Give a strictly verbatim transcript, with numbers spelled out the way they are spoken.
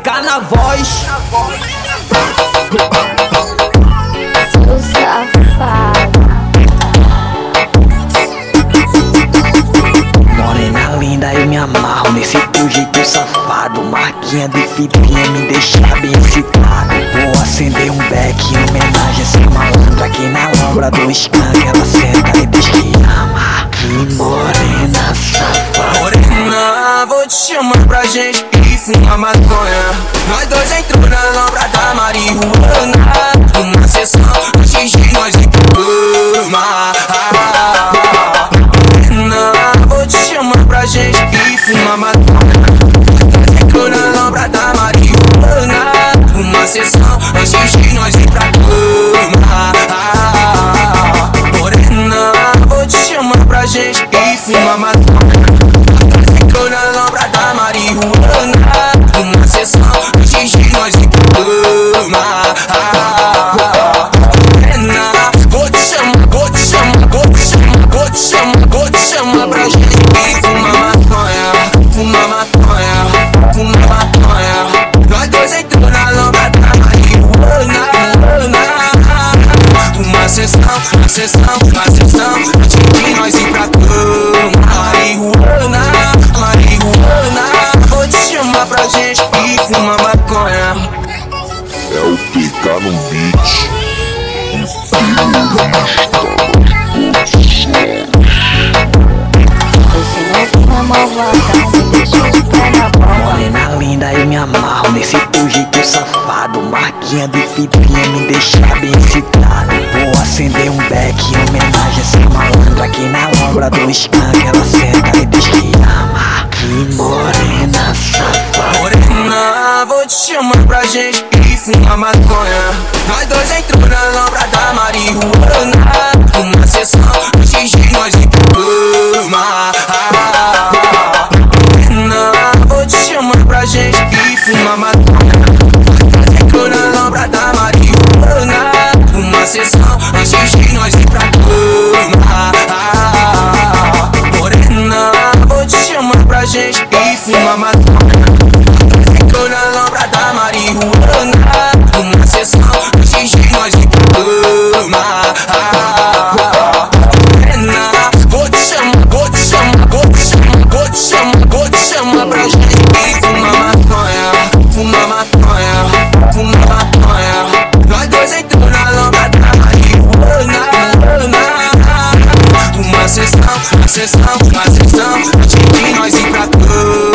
K na voz. Seu safado. Morena linda, eu me amarro nesse teu jeito safado. Marquinha de fitinha me deixa bem excitado. Vou acender um beck em homenagem a essa malandra. Aqui na lombra do skunk ela senta e diz que ama. Que morena safada. Morena, vou te chamar pra gente ir fumar maconha. Nós dois entrou na lombra da marihuana. Uma sessão antes de nós ir pra cama. Morena, vou te chamar pra gente ir fumar maconha. Nós entrou na lombra da marihuana. Uma sessão antes de nós ir pra cama. Morena, vou te chamar pra gente ir fumar maconha. Entrou na lombra da marihuana. Uma sessão antes de nós ir pra cama. Morena, vou te chamar, vou te chamar, vou te chamar, vou te chamar, vou te chamar pra gente ir fumar maconha. Fumar maconha, fumar maconha. Nós dois entrou na lombra da marihuana. Uma sessão, uma sessão, uma sessão antes de nós ir pra cama. Marihuana, marihuana. Vou te chamar pra gente ir fumar maconha. É o P K no beat. Esse novo é malvadão, me deixa de pé na bola. Morena linda, eu me amarro nesse teu jeito safado. Marquinha de fitinha me deixa bem excitado. Vou acender um beck em homenagem a essa malandra. Aqui na lombra do skunk ela senta e diz que ama. Que morena safada. Morena, vou te chamar pra gente ir fumar maconha. Nós dois entrou na lombra da marihuana. Uma sessão antes de nós ir pra cama. Morena, vou te chamar pra gente ir fumar maconha. Nós entrou na lombra da marihuana. Uma sessão antes de nós ir pra cama. Morena, vou te chamar pra gente ir fumar maconha. Entrou na lombra da marihuana. Uma sessão antes de nós ir pra cama. Morena, vou te chamar, vou te chamar, vou te chamar, vou te chamar, vou te chamar pra gente ir fumar maconha. Fumar maconha, fumar maconha. Nós dois entrou na lombra da marihuana. Uma sessão, uma sessão, uma sessão antes de nós ir pra cama.